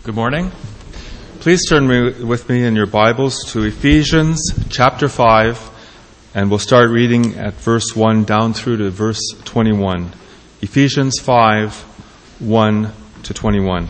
Good morning. Please turn with me in your Bibles to Ephesians chapter 5, and we'll start reading at verse 1 down through to verse 21. Ephesians 5, 1 to 21.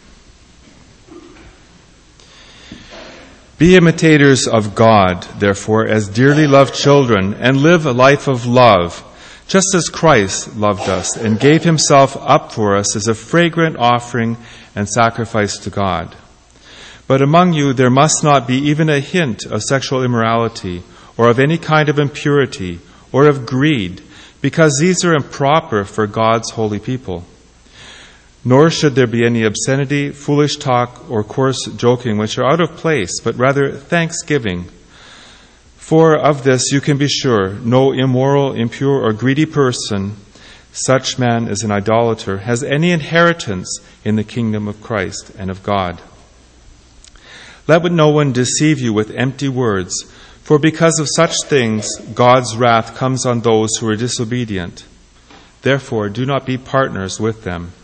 Be imitators of God, therefore, as dearly loved children, and live a life of love, just as Christ loved us and gave himself up for us as a fragrant offering and sacrifice to God. But among you there must not be even a hint of sexual immorality, or of any kind of impurity, or of greed, because these are improper for God's holy people. Nor should there be any obscenity, foolish talk, or coarse joking, which are out of place, but rather thanksgiving. For of this you can be sure, no immoral, impure, or greedy person, such man as an idolater, has any inheritance in the kingdom of Christ and of God. Let no one deceive you with empty words, for because of such things God's wrath comes on those who are disobedient. Therefore, do not be partners with them.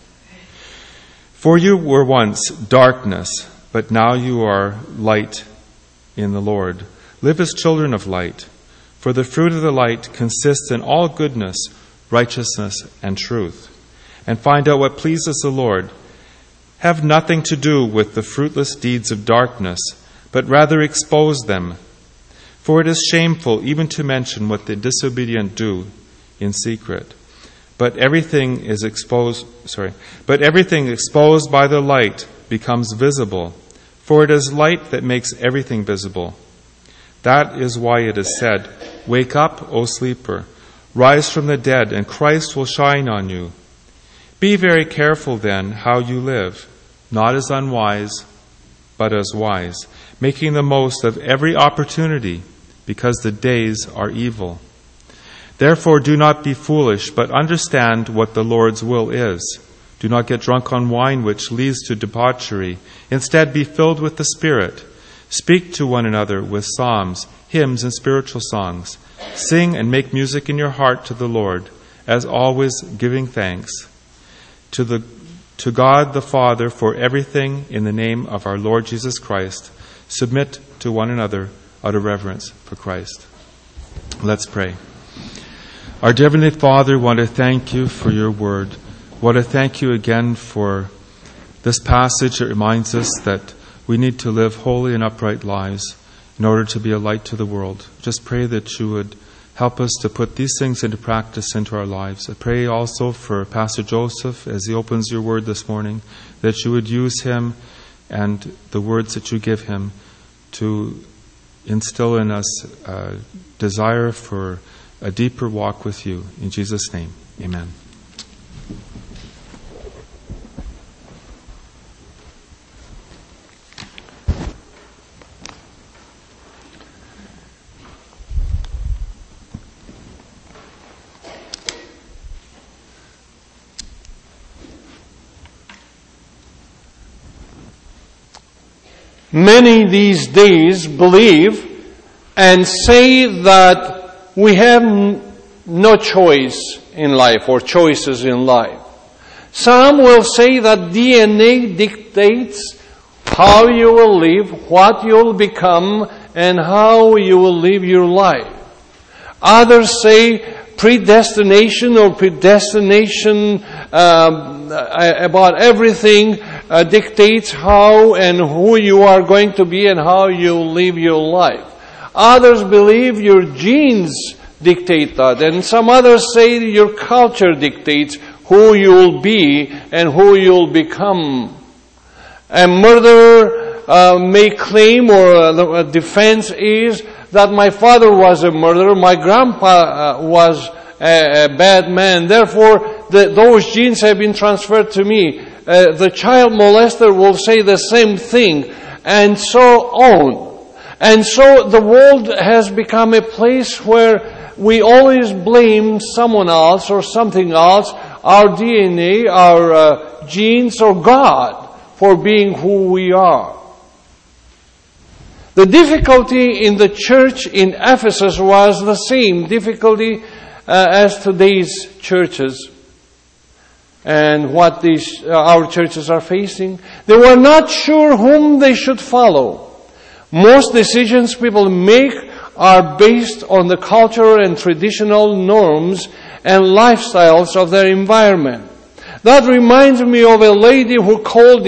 For you were once darkness, but now you are light in the Lord. Live as children of light, for the fruit of the light consists in all goodness, righteousness, and truth. And find out what pleases the Lord. Have nothing to do with the fruitless deeds of darkness, but rather expose them. For it is shameful even to mention what the disobedient do in secret. But everything exposed by the light becomes visible, for it is light that makes everything visible. That is why it is said, "Wake up, O sleeper, rise from the dead, and Christ will shine on you." Be very careful then how you live, not as unwise, but as wise, making the most of every opportunity, because the days are evil. Therefore do not be foolish, but understand what the Lord's will is. Do not get drunk on wine, which leads to debauchery. Instead, be filled with the Spirit. Speak to one another with psalms, hymns, and spiritual songs. Sing and make music in your heart to the Lord, as always giving thanks to God the Father for everything in the name of our Lord Jesus Christ. Submit to one another out of reverence for Christ. Let's pray. Our dear Heavenly Father, we want to thank you for your word. We want to thank you again for this passage that reminds us that we need to live holy and upright lives in order to be a light to the world. Just pray that you would help us to put these things into practice into our lives. I pray also for Pastor Joseph as he opens your word this morning, that you would use him and the words that you give him to instill in us a desire for a deeper walk with you. In Jesus' name, amen. Many these days believe and say that we have no choice in life or choices in life. Some will say that DNA dictates how you will live, what you will become, and how you will live your life. Others say predestination about everything dictates how and who you are going to be and how you live your life. Others believe your genes dictate that, and some others say your culture dictates who you will be and who you will become. A murderer may claim, or a defense is, that my father was a murderer, my grandpa was a bad man, therefore those genes have been transferred to me. The child molester will say the same thing, and so on. And so the world has become a place where we always blame someone else or something else, our DNA, our genes, or God, for being who we are. The difficulty in the church in Ephesus was the same difficulty as today's churches. and what our churches are facing. They were not sure whom they should follow. Most decisions people make are based on the cultural and traditional norms and lifestyles of their environment. That reminds me of a lady who called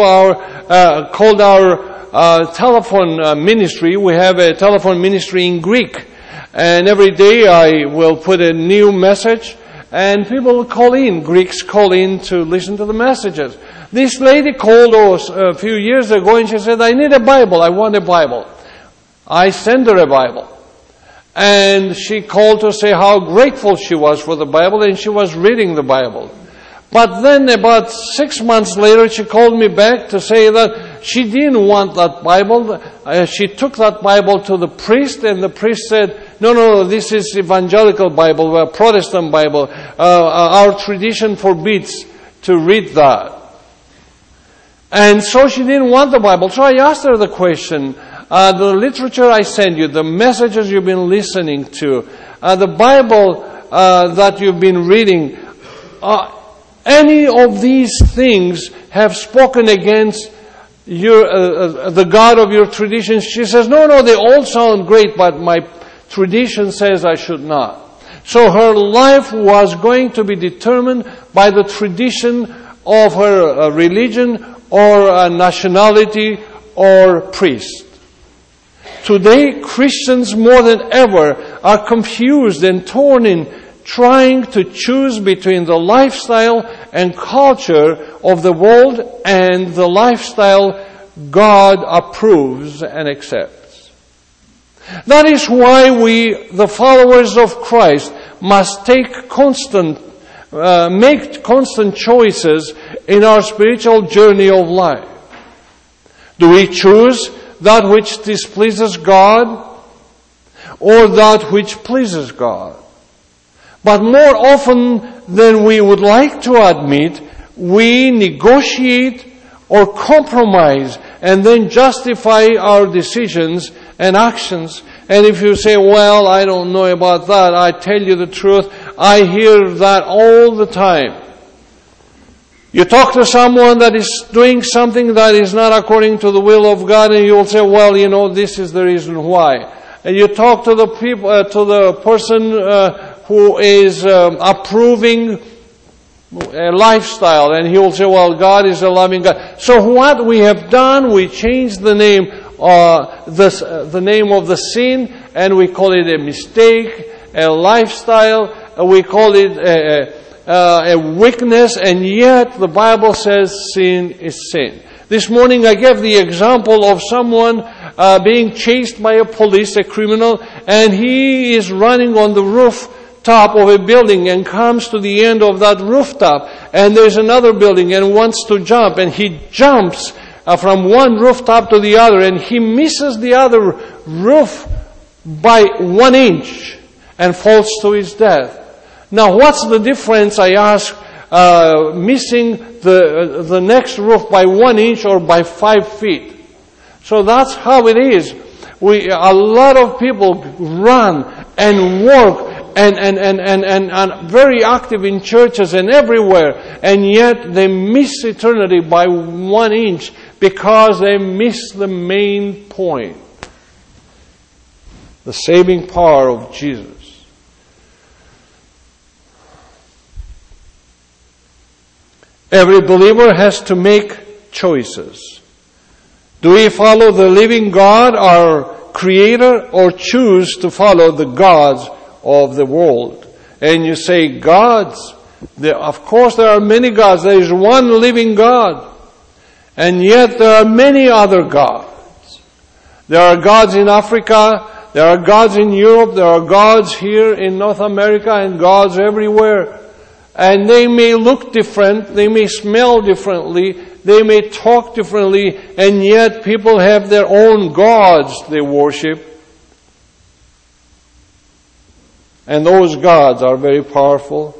our telephone ministry. We have a telephone ministry in Greek. And every day I will put a new message, and people call in. Greeks call in to listen to the messages. This lady called us a few years ago, and she said, I need a Bible. I want a Bible. I sent her a Bible. And she called to say how grateful she was for the Bible, and she was reading the Bible. But then about 6 months later, she called me back to say that she didn't want that Bible. She took that Bible to the priest, and the priest said, no, this is evangelical Bible, a Protestant Bible. Our tradition forbids to read that. And so she didn't want the Bible. So I asked her the question, the literature I send you, the messages you've been listening to, the Bible that you've been reading, any of these things have spoken against the God of your traditions? She says, no, they all sound great, but my tradition says I should not. So her life was going to be determined by the tradition of her religion or nationality or priest. Today, Christians more than ever are confused and torn in trying to choose between the lifestyle and culture of the world and the lifestyle God approves and accepts. That is why we, the followers of Christ, must make constant choices in our spiritual journey of life. Do we choose that which displeases God or that which pleases God? But more often than we would like to admit, we negotiate or compromise and then justify our decisions and actions. And if you say, well, I don't know about that, I tell you the truth, I hear that all the time. You talk to someone that is doing something that is not according to the will of God, and you'll say, well, this is the reason why. And you talk to the person who is approving a lifestyle, and he will say, well, God is a loving God. So what we have done, we changed the name of the sin, and we call it a mistake, a lifestyle, we call it a weakness, and yet the Bible says sin is sin. This morning I gave the example of someone being chased by a police, a criminal, and he is running on the rooftop of a building and comes to the end of that rooftop, and there's another building and wants to jump, and he jumps from one rooftop to the other, and he misses the other roof by 1 inch and falls to his death. Now, what's the difference, I ask, missing the next roof by 1 inch or by 5 feet? So that's how it is. A lot of people run and work and very active in churches and everywhere, and yet they miss eternity by 1 inch because they miss the main point. The saving power of Jesus. Every believer has to make choices. Do we follow the living God, our Creator, or choose to follow the gods of the world? And you say, gods. Of course there are many gods. There is one living God. And yet there are many other gods. There are gods in Africa. There are gods in Europe. There are gods here in North America, and gods everywhere. And they may look different, they may smell differently, they may talk differently, and yet people have their own gods they worship. And those gods are very powerful.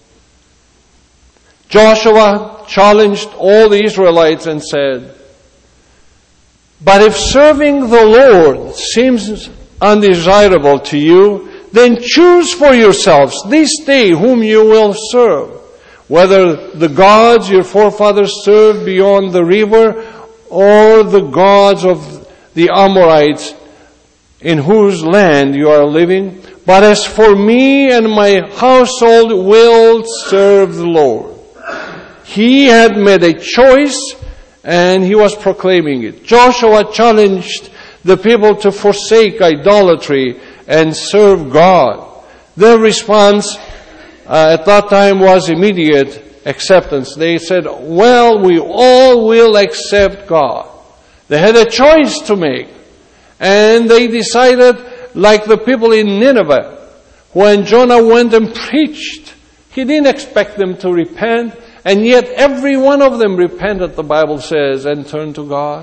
Joshua challenged all the Israelites and said, but if serving the Lord seems undesirable to you, then choose for yourselves this day whom you will serve, whether the gods your forefathers served beyond the river or the gods of the Amorites in whose land you are living. But as for me and my household, will serve the Lord. He had made a choice and he was proclaiming it. Joshua challenged the people to forsake idolatry and serve God. Their response at that time was immediate acceptance. They said, well, we all will accept God. They had a choice to make. And they decided, like the people in Nineveh, when Jonah went and preached, he didn't expect them to repent, and yet every one of them repented, the Bible says, and turned to God.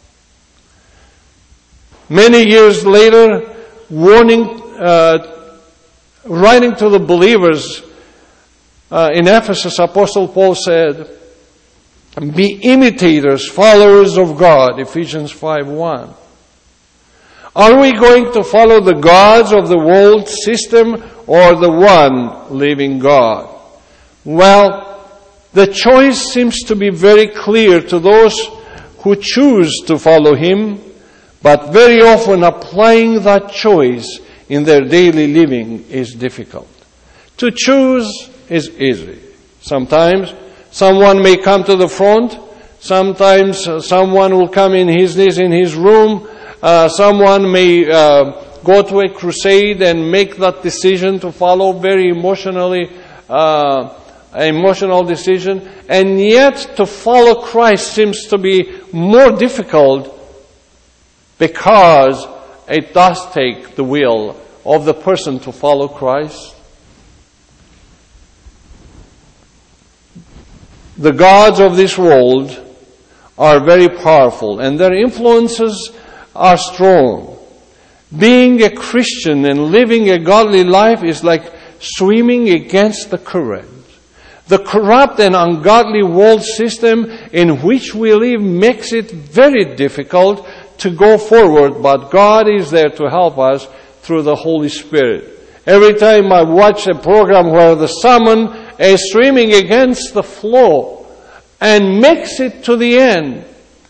Many years later, writing to the believers in Ephesus, Apostle Paul said, be imitators, followers of God, Ephesians 5:1. Are we going to follow the gods of the world system or the one living God? Well, the choice seems to be very clear to those who choose to follow Him, but very often applying that choice in their daily living is difficult. To choose is easy. Sometimes someone may come to the front. Sometimes someone will come in his room. Someone may go to a crusade and make that decision to follow, very emotional decision. And yet to follow Christ seems to be more difficult because it does take the will of the person to follow Christ. The gods of this world are very powerful and their influences are strong. Being a Christian and living a godly life is like swimming against the current. The corrupt and ungodly world system in which we live makes it very difficult to go forward, but God is there to help us through the Holy Spirit. Every time I watch a program where the salmon is swimming against the flow and makes it to the end,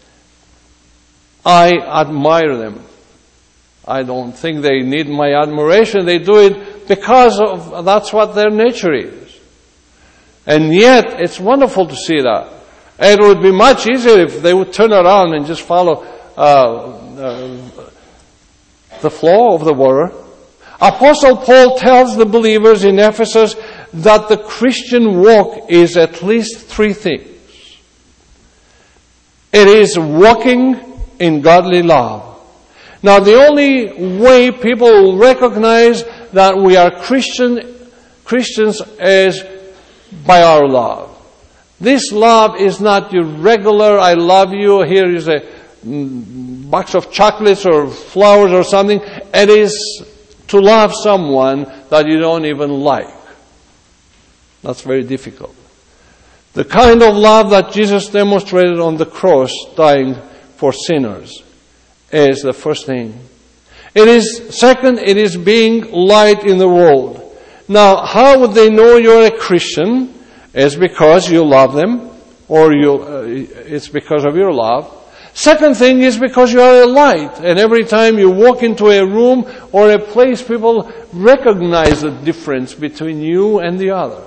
I admire them. I don't think they need my admiration. They do it because that's what their nature is. And yet, it's wonderful to see that. It would be much easier if they would turn around and just follow the flow of the water. Apostle Paul tells the believers in Ephesus that the Christian walk is at least three things. It is walking in godly love. Now, the only way people will recognize that we are Christians is by our love. This love is not your regular, I love you, here is a box of chocolates or flowers or something. It is to love someone that you don't even like. That's very difficult. The kind of love that Jesus demonstrated on the cross, dying for sinners, is the first thing. Second, it is being light in the world. Now, how would they know you're a Christian? It's because you love them, or it's because of your love. Second thing is because you are a light, and every time you walk into a room or a place, people recognize the difference between you and the others.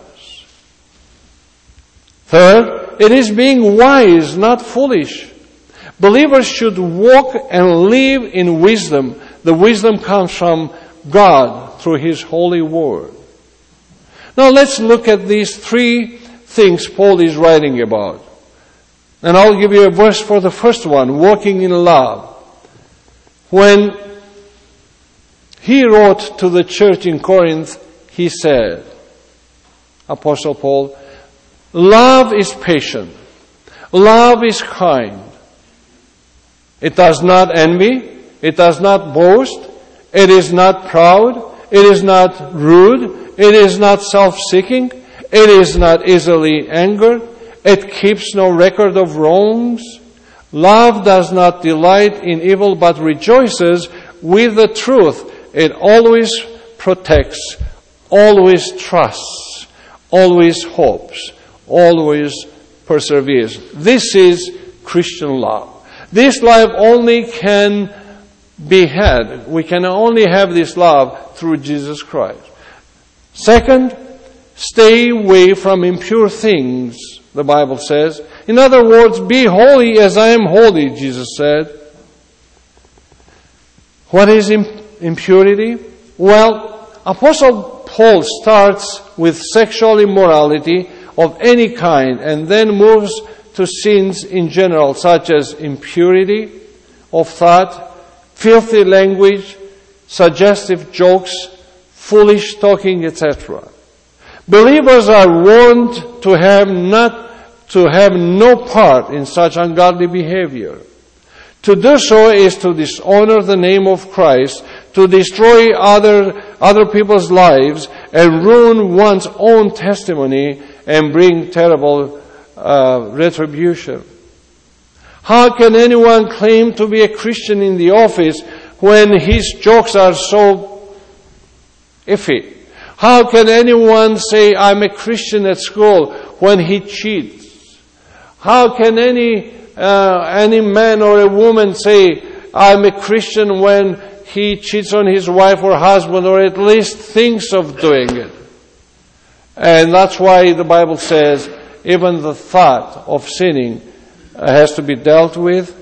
Third, it is being wise, not foolish. Believers should walk and live in wisdom. The wisdom comes from God through His holy word. Now let's look at these three things Paul is writing about. And I'll give you a verse for the first one, walking in love. When he wrote to the church in Corinth, he said, Apostle Paul, love is patient. Love is kind. It does not envy. It does not boast. It is not proud. It is not rude. It is not self-seeking. It is not easily angered. It keeps no record of wrongs. Love does not delight in evil, but rejoices with the truth. It always protects, always trusts, always hopes, always perseveres. This is Christian love. This love only can be had. We can only have this love through Jesus Christ. Second, stay away from impure things, the Bible says. In other words, be holy as I am holy, Jesus said. What is impurity? Well, Apostle Paul starts with sexual immorality of any kind and then moves to sins in general, such as impurity of thought, filthy language, suggestive jokes, foolish talking, etc. Believers are warned to have no part in such ungodly behavior. To do so is to dishonor the name of Christ, to destroy other people's lives, and ruin one's own testimony and bring terrible retribution. How can anyone claim to be a Christian in the office when his jokes are so iffy? How can anyone say, I'm a Christian at school, when he cheats? How can any man or a woman say, I'm a Christian, when he cheats on his wife or husband, or at least thinks of doing it? And that's why the Bible says, even the thought of sinning has to be dealt with.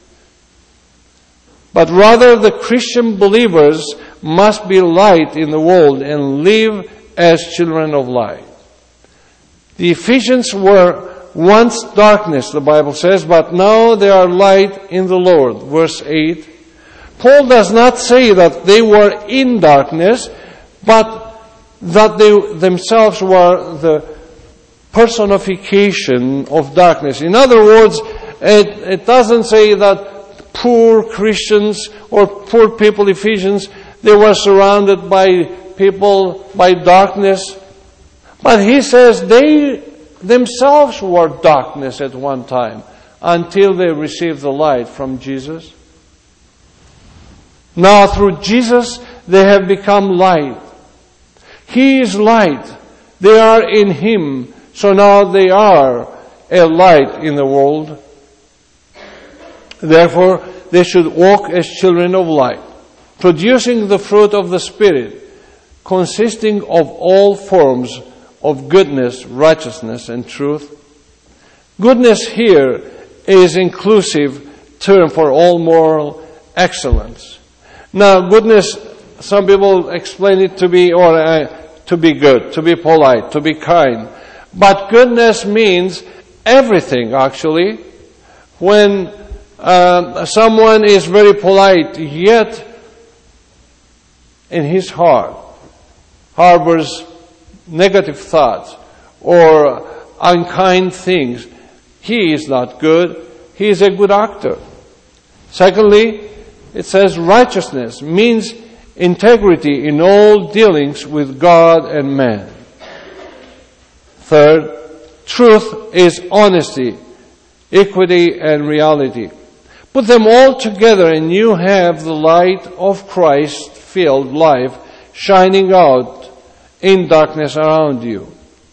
But rather, the Christian believers must be light in the world and live as children of light. The Ephesians were once darkness, the Bible says, but now they are light in the Lord. Verse 8. Paul does not say that they were in darkness, but that they themselves were the personification of darkness. In other words, it doesn't say that poor Christians or poor people, Ephesians, they were surrounded by people, by darkness. But he says they themselves were darkness at one time until they received the light from Jesus. Now through Jesus, they have become light. He is light. They are in Him. So now they are a light in the world. Therefore, they should walk as children of light, producing the fruit of the Spirit, consisting of all forms of goodness, righteousness, and truth. Goodness here is inclusive term for all moral excellence. Now, goodness, some people explain it to be to be good, to be polite, to be kind. But goodness means everything, actually. When someone is very polite, yet in his heart harbors negative thoughts or unkind things, he is not good. He is a good actor. Secondly, it says righteousness means integrity in all dealings with God and man. Third, truth is honesty, equity, and reality. Put them all together and you have the light of Christ-filled life shining out in darkness around you.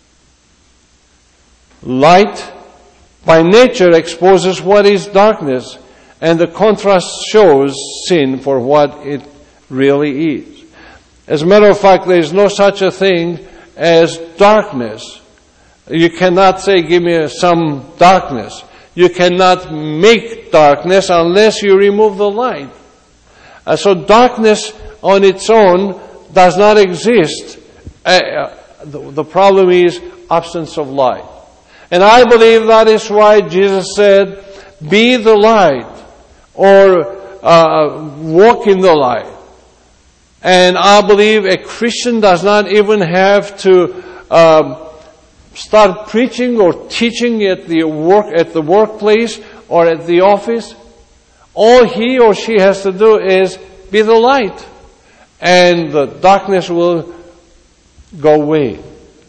Light, by nature, exposes what is darkness, and the contrast shows sin for what it really is. As a matter of fact, there is no such a thing as darkness. You cannot say, give me some darkness. You cannot make darkness unless you remove the light. So darkness on its own does not exist. The problem is absence of light. And I believe that is why Jesus said, be the light, or walk in the light. And I believe a Christian does not even have to start preaching or teaching at the workplace or at the office. All he or she has to do is be the light, and the darkness will go away.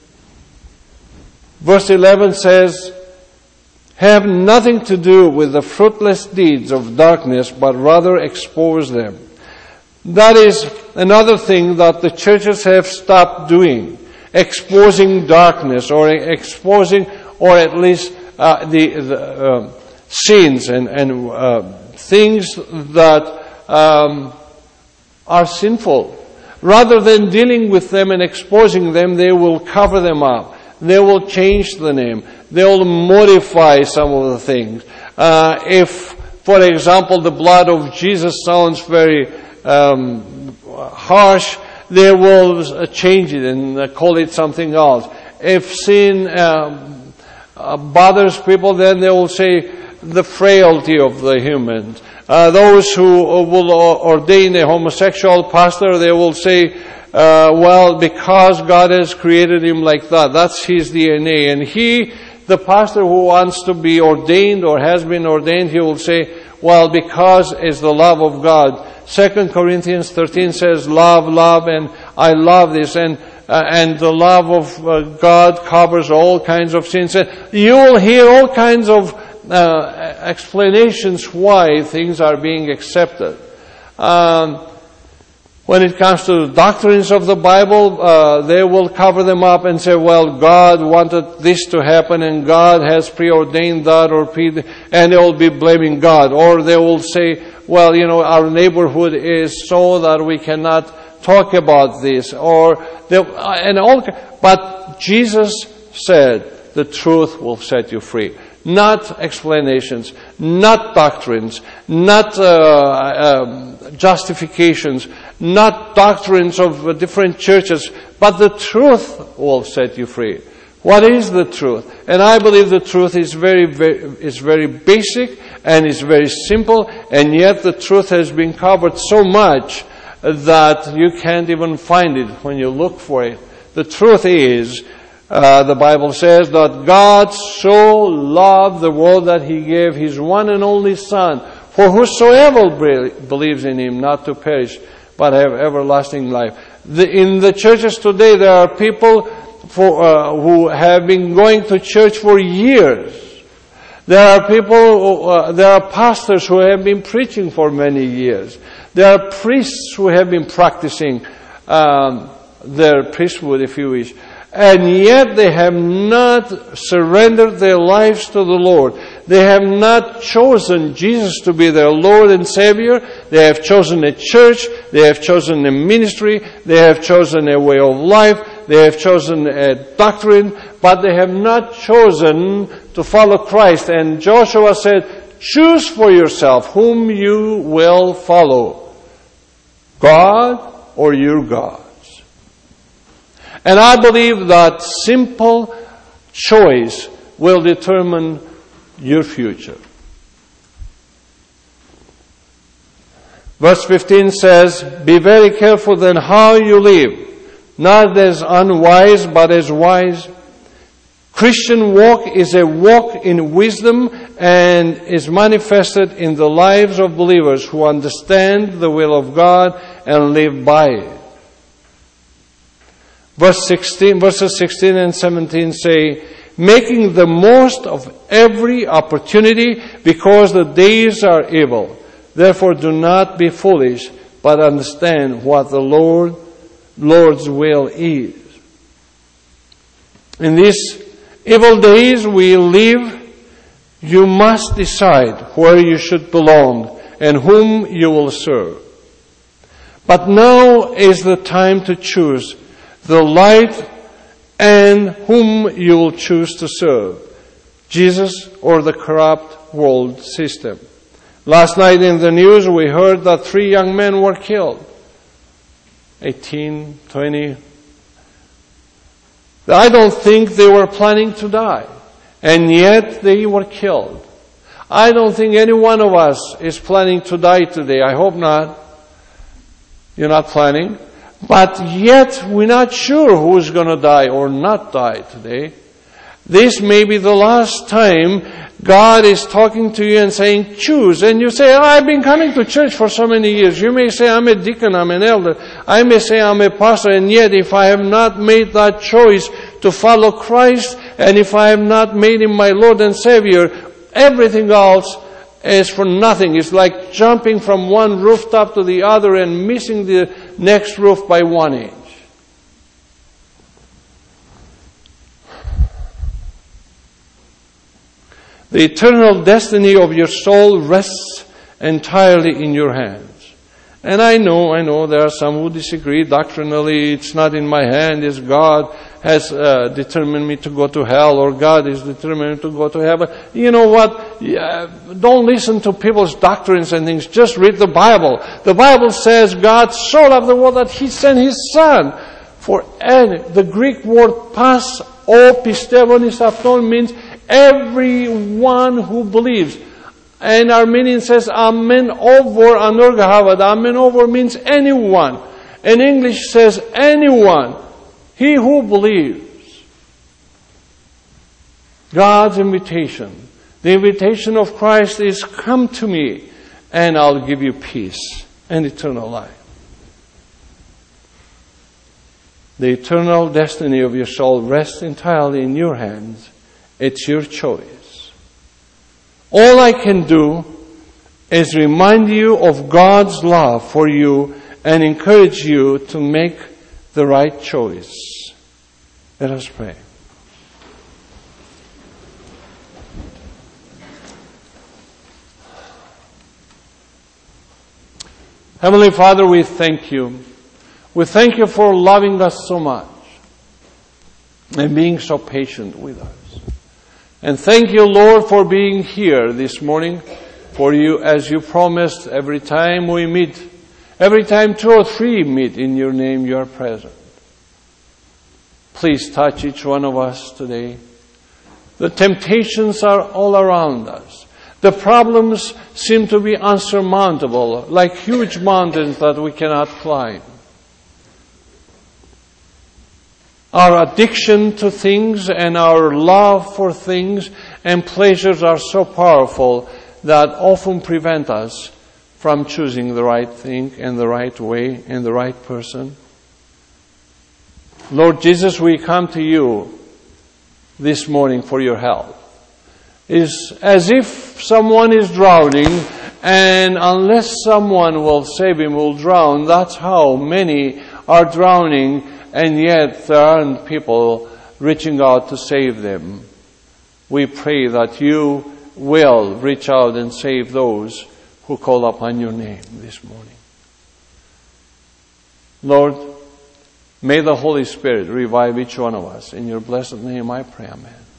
Verse 11 says, have nothing to do with the fruitless deeds of darkness, but rather expose them. That is another thing that the churches have stopped doing, exposing darkness or exposing or at least the sins and things that are sinful. Rather than dealing with them and exposing them, they will cover them up. They will change the name. They will modify some of the things. If, for example, the blood of Jesus sounds very harsh, they will change it and call it something else. If sin bothers people, then they will say the frailty of the humans. Those who will ordain a homosexual pastor, they will say, well, because God has created him like that, that's his DNA. And the pastor who wants to be ordained or has been ordained, he will say, well, because it's the love of God. 2 Corinthians 13 says, love, and I love this. And the love of God covers all kinds of sins. And you will hear all kinds of explanations why things are being accepted. When it comes to the doctrines of the Bible, they will cover them up and say, well, God wanted this to happen and God has preordained that, and they will be blaming God. Or they will say, well, our neighborhood is so that we cannot talk about this. But Jesus said, the truth will set you free. Not explanations, not doctrines, not justifications, not doctrines of different churches, but the truth will set you free. What is the truth? And I believe the truth is very basic and is very simple, and yet the truth has been covered so much that you can't even find it when you look for it. The truth is, the Bible says that God so loved the world that He gave His one and only Son, for whosoever believes in Him not to perish, but have everlasting life. In the churches today, there are people who have been going to church for years. There are pastors who have been preaching for many years. There are priests who have been practicing their priesthood, if you wish. And yet they have not surrendered their lives to the Lord. They have not chosen Jesus to be their Lord and Savior. They have chosen a church. They have chosen a ministry. They have chosen a way of life. They have chosen a doctrine. But they have not chosen to follow Christ. And Joshua said, choose for yourself whom you will follow, God or your God. And I believe that simple choice will determine your future. Verse 15 says, be very careful then how you live, not as unwise, but as wise. Christian walk is a walk in wisdom and is manifested in the lives of believers who understand the will of God and live by it. Verses 16 and 17 say, making the most of every opportunity because the days are evil. Therefore do not be foolish, but understand what the Lord's will is. In these evil days we live, you must decide where you should belong and whom you will serve. But now is the time to choose the light and whom you will choose to serve, Jesus or the corrupt world system. Last night in the news we heard that 3 young men were killed. 18, 20. I don't think they were planning to die, and yet they were killed. I don't think any one of us is planning to die today. I hope not. You're not planning. But yet, we're not sure who's going to die or not die today. This may be the last time God is talking to you and saying, choose. And you say, I've been coming to church for so many years. You may say, I'm a deacon, I'm an elder. I may say, I'm a pastor. And yet, if I have not made that choice to follow Christ, and if I have not made Him my Lord and Savior, everything else is for nothing. It's like jumping from one rooftop to the other and missing the next roof by 1 inch. The eternal destiny of your soul rests entirely in your hands. And I know there are some who disagree doctrinally. It's not in my hand. It's God has determined me to go to hell, or God is determined to go to heaven. You know what? Don't listen to people's doctrines and things. Just read the Bible. The Bible says God so loved the world that He sent His Son. The Greek word pas o pistevonis apton means everyone who believes. And Armenian says, Amen over anorgahavad. Amen over means anyone. And English says anyone. He who believes. God's invitation. The invitation of Christ is, come to me and I'll give you peace and eternal life. The eternal destiny of your soul rests entirely in your hands. It's your choice. All I can do is remind you of God's love for you and encourage you to make the right choice. Let us pray. Heavenly Father, we thank you. We thank you for loving us so much and being so patient with us. And thank you, Lord, for being here this morning for you, as you promised. Every time we meet, every time 2 or 3 meet in your name, you are present. Please touch each one of us today. The temptations are all around us. The problems seem to be unsurmountable, like huge mountains that we cannot climb. Our addiction to things and our love for things and pleasures are so powerful that often prevent us from choosing the right thing and the right way and the right person. Lord Jesus, we come to you this morning for your help. It's as if someone is drowning, and unless someone will save him, will drown. That's how many are drowning, and yet there aren't people reaching out to save them. We pray that you will reach out and save those who call upon your name this morning. Lord, may the Holy Spirit revive each one of us. In your blessed name I pray, amen.